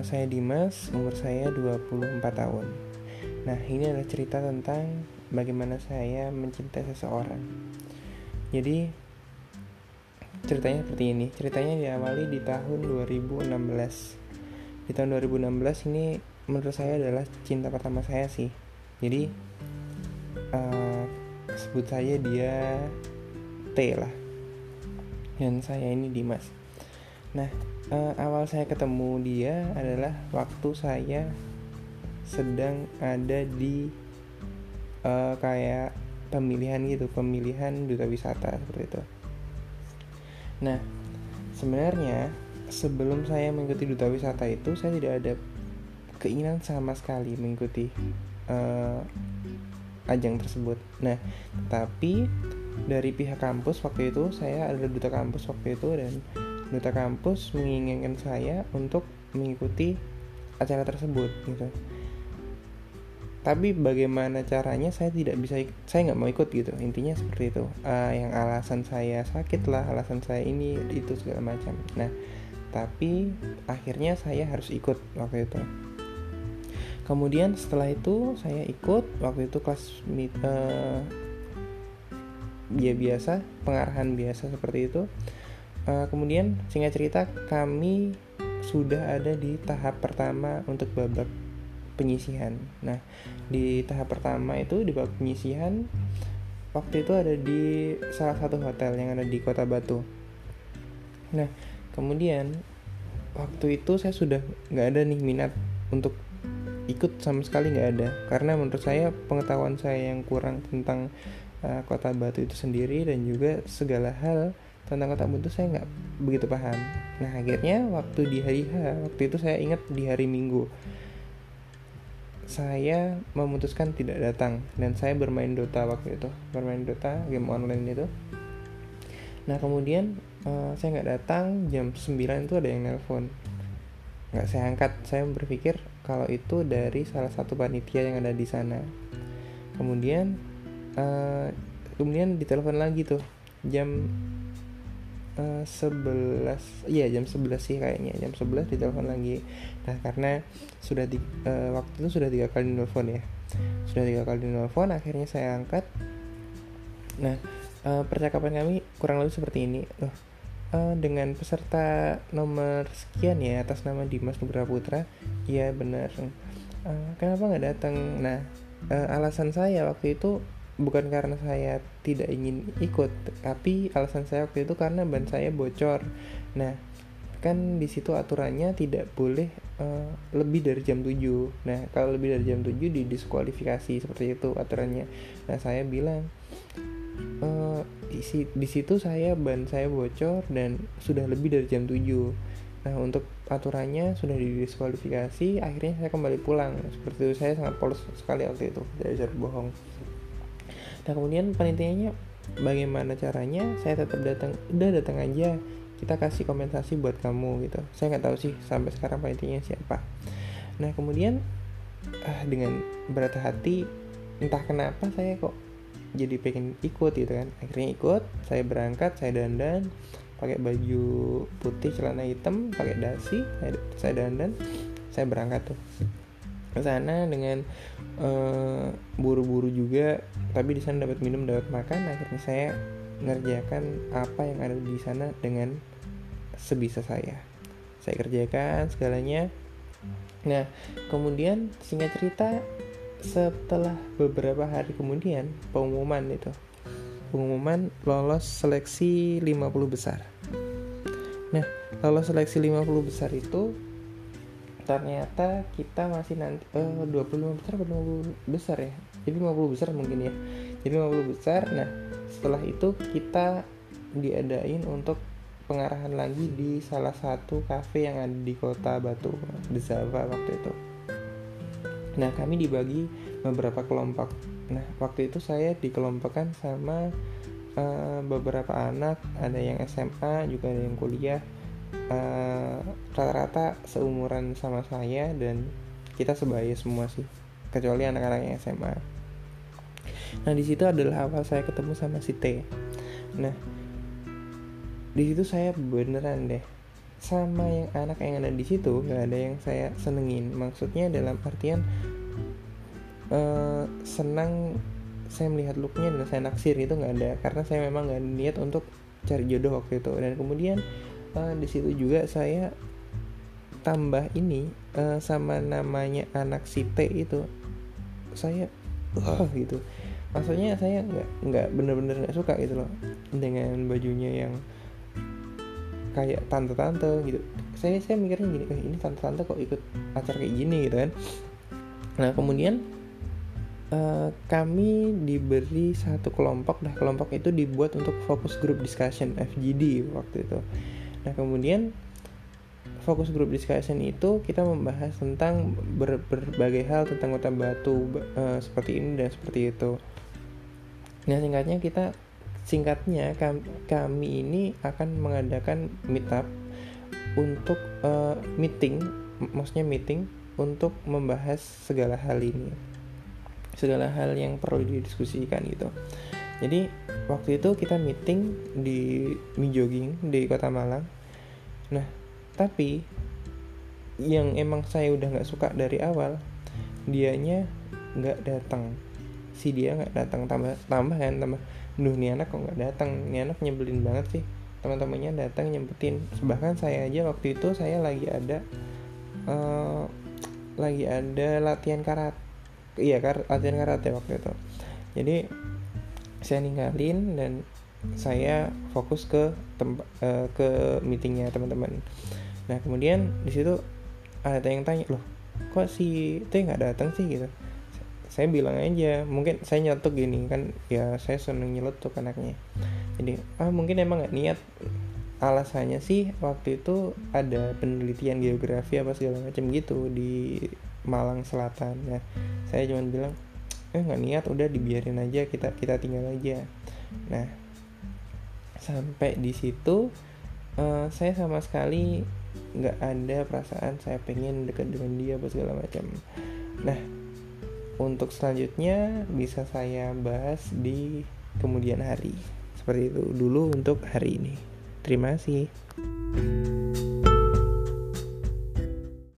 Saya Dimas, umur saya 24 tahun. Nah, ini adalah cerita tentang bagaimana saya mencintai seseorang. Jadi, ceritanya seperti ini. Ceritanya diawali di tahun 2016. Di tahun 2016 ini menurut saya adalah cinta pertama saya sih. Jadi, sebut saja dia T lah. Dan saya ini Dimas. Nah, awal saya ketemu dia adalah waktu saya sedang ada di kayak pemilihan duta wisata seperti itu. Nah, sebenarnya sebelum saya mengikuti duta wisata itu saya tidak ada keinginan sama sekali mengikuti ajang tersebut. Nah, tapi dari pihak kampus waktu itu, saya adalah duta kampus waktu itu, dan duta kampus menginginkan saya untuk mengikuti acara tersebut gitu. Tapi bagaimana caranya saya nggak mau ikut gitu. Intinya seperti itu. Yang alasan saya sakit lah, alasan saya ini itu segala macam. Nah, tapi akhirnya saya harus ikut waktu itu. Kemudian setelah itu saya ikut waktu itu kelas biasa, pengarahan biasa seperti itu. Kemudian singkat cerita kami sudah ada di tahap pertama untuk babak penyisihan. Nah, di tahap pertama itu di babak penyisihan waktu itu ada di salah satu hotel yang ada di Kota Batu. Nah, kemudian waktu itu saya sudah nggak ada nih minat untuk ikut sama sekali, nggak ada, karena menurut saya pengetahuan saya yang kurang tentang Kota Batu itu sendiri, dan juga segala hal tentang Kota Batu saya nggak begitu paham. Nah, akhirnya waktu di hari H, waktu itu saya ingat di hari Minggu, saya memutuskan tidak datang dan saya bermain Dota waktu itu, game online itu. Nah, kemudian saya nggak datang, jam 9 itu ada yang nelpon, nggak saya angkat. Saya berpikir kalau itu dari salah satu panitia yang ada di sana. Kemudian ditelepon lagi tuh jam 11 sih kayaknya, jam 11 ditelepon lagi. Nah, karena waktu itu sudah 3 kali nelfon, akhirnya saya angkat. Nah, percakapan kami kurang lebih seperti ini. Dengan peserta nomor sekian ya, atas nama Dimas Nugraha Putra. Iya benar. Kenapa nggak datang? Nah, alasan saya waktu itu bukan karena saya tidak ingin ikut, tapi alasan saya waktu itu karena ban saya bocor. Nah, kan di situ aturannya tidak boleh lebih dari jam 7. Nah, kalau lebih dari jam 7 didiskualifikasi, seperti itu aturannya. Nah, saya bilang di situ ban saya bocor dan sudah lebih dari jam 7. Nah, untuk aturannya sudah didiskualifikasi. Akhirnya saya kembali pulang. Seperti itu, saya sangat polos sekali waktu itu, tidak bisa bohong. Nah, kemudian panitianya bagaimana caranya? Saya tetap datang. Udah datang aja, kita kasih kompensasi buat kamu gitu. Saya nggak tahu sih sampai sekarang panitianya siapa. Nah, kemudian dengan berat hati, entah kenapa saya kok jadi pengen ikut gitu kan. Akhirnya ikut, saya berangkat, saya dandan, pakai baju putih, celana hitam, pakai dasi, saya dandan, saya berangkat tuh ke sana dengan buru-buru juga, tapi di sana dapat minum, dapat makan. Akhirnya saya mengerjakan apa yang ada di sana dengan sebisa saya kerjakan segalanya. Nah, kemudian singkat cerita, setelah beberapa hari kemudian pengumuman lolos seleksi 50 besar. Nah, lolos seleksi 50 besar itu ternyata kita masih nanti 25 besar atau 50 besar ya. Jadi 50 besar mungkin ya. Jadi 50 besar. Nah, setelah itu kita diadain untuk pengarahan lagi di salah satu kafe yang ada di Kota Batu, The Zava waktu itu. Nah, kami dibagi beberapa kelompok. Nah, waktu itu saya dikelompokkan sama beberapa anak, ada yang SMA, juga ada yang kuliah. Rata-rata seumuran sama saya, dan kita sebaya semua sih, kecuali anak-anak yang SMA. Nah, di situ adalah awal saya ketemu sama si T. Nah, di situ saya beneran deh sama yang anak yang ada di situ nggak ada yang saya senengin. Maksudnya dalam artian senang saya melihat looknya dan saya naksir, itu nggak ada, karena saya memang nggak niat untuk cari jodoh waktu itu. Dan kemudian di situ juga saya tambah ini sama namanya anak si T itu, saya gitu. Maksudnya saya nggak bener-bener nggak suka gitu loh dengan bajunya yang kayak tante-tante gitu. Saya mikirnya gini, ini tante-tante kok ikut acara kayak gini gitu kan. Nah kemudian kami diberi satu kelompok. Nah kelompok itu dibuat untuk focus group discussion FGD waktu itu. Nah kemudian fokus group discussion itu kita membahas tentang berbagai hal tentang kota Batu, seperti ini dan seperti itu. Nah singkatnya kami ini akan mengadakan meetup untuk meeting untuk membahas segala hal ini, segala hal yang perlu didiskusikan gitu. Jadi waktu itu kita meeting di Mijoging di Kota Malang. Nah tapi yang emang saya udah nggak suka dari awal, dianya nggak datang. Dia nggak datang, tambah duh nih anak kok nggak datang, nih anak nyebelin banget sih. Teman-temannya datang nyempetin, bahkan saya aja waktu itu saya lagi ada latihan karate, latihan karate waktu itu. Jadi saya ninggalin dan saya fokus ke meetingnya teman-teman. Nah kemudian di situ ada yang tanya, loh kok si T nggak datang sih gitu. Saya bilang aja, mungkin saya nyelotok gini kan, ya saya seneng nyelotok anaknya. Jadi mungkin emang nggak niat. Alasannya sih waktu itu ada penelitian geografi apa segala macam gitu di Malang Selatan. Nah saya cuma bilang nggak niat, udah dibiarin aja, kita tinggal aja. Nah sampai di situ saya sama sekali nggak ada perasaan saya pengen dekat dengan dia apa segala macam. Nah untuk selanjutnya bisa saya bahas di kemudian hari. Seperti itu dulu untuk hari ini. Terima kasih.